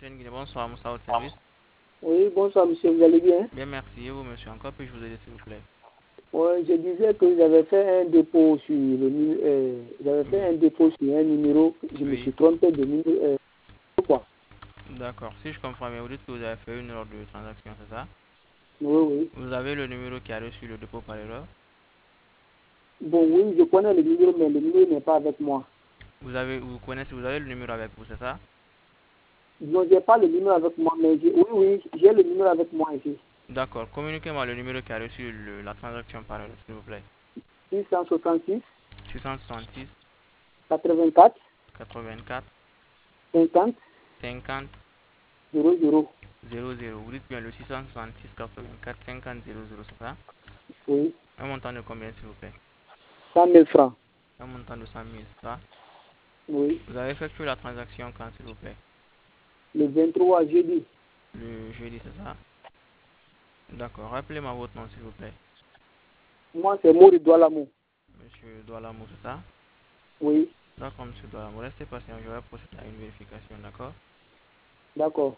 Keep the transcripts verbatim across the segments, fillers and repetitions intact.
Bonsoir, Moussa au service. Oui, bonsoir monsieur, vous allez bien? Bien, merci. Et vous, monsieur, encore puis-je vous aider, s'il vous plaît? Ouais, je disais que j'avais fait un dépôt sur le nu- euh, j'avais fait Oui. un dépôt sur un numéro, je me Oui. suis trompé de numéro euh, quoi? D'accord. Si je comprends bien, vous dites que vous avez fait une erreur de transaction, c'est ça? Oui, oui. Vous avez le numéro qui a reçu le dépôt par erreur? Bon, oui, je connais le numéro, mais le numéro n'est pas avec moi. Vous avez, vous connaissez, vous avez le numéro avec vous, c'est ça? Non, j'ai pas le numéro avec moi, mais j'ai- oui, oui, j'ai le numéro avec moi ici. D'accord. Communiquez-moi le numéro qui a reçu le- la transaction par erreur, s'il vous plaît. six cent soixante-six, six cent soixante-six, quatre-vingt-quatre, quatre-vingt-quatre, cinquante, cinquante, zéro zéro. zéro zéro. Vous dites bien le six cent soixante-six, quatre-vingt-quatre, cinquante, zéro zéro, c'est ça? Oui, Un montant de combien, s'il vous plaît? cent mille francs. Un montant de cent mille, c'est ça? Oui, Vous avez effectué la transaction quand, s'il vous plaît? le vingt-trois jeudi. Le jeudi, c'est ça? D'accord. Rappelez-moi votre nom, s'il vous plaît. Moi, c'est Maurice Doualamou. Monsieur Doualamou, c'est ça? Oui, D'accord, monsieur Doualamou. Restez patient, je vais procéder à une vérification, d'accord? d'accord.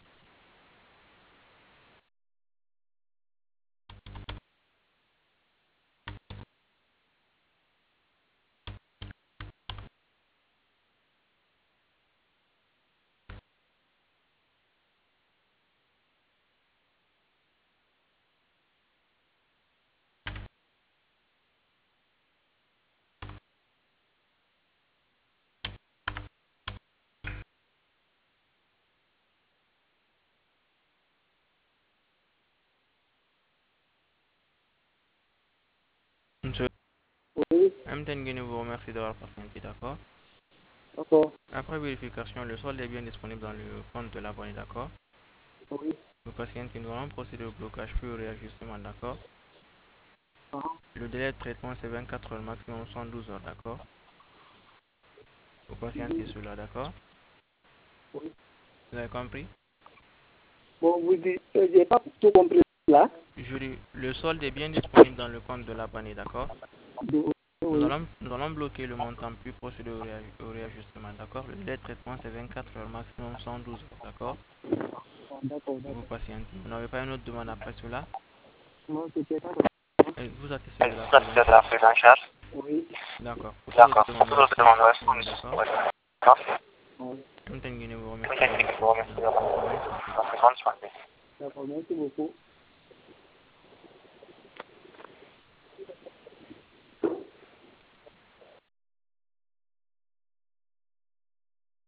Monsieur Oui, M T N Guinée vous remercie d'avoir patienté, d'accord? d'accord. Après vérification, le solde est bien disponible dans le compte de l'abonné, d'accord? Oui. Vous patientez, nous allons procéder au blocage puis au réajustement, d'accord? Ah, Le délai de traitement, c'est vingt-quatre heures, maximum soixante-douze heures, d'accord? Vous patientez cela, d'accord? oui. Vous avez compris? Bon, vous dites, euh, j'ai pas tout compris là. Je dis, le solde est bien disponible dans le compte de l'abonné, d'accord? Oui, Nous oui. allons, nous allons bloquer le montant puis procéder au, réaj- au réajustement, d'accord? Le délai de traitement, c'est vingt-quatre heures, maximum cent douze heures, d'accord? Ah, d'accord, Vous d'accord. patientez. Vous n'avez pas une autre demande après cela? Moi, c'était ça. Et vous satisfait de la prise en charge? Oui. D'accord. Pour toute autre demande, restez disponible, d'accord? Oui. M T N Guinée vous remercie d'avoir patienté. Bonne soirée, santé. D'accord, merci beaucoup.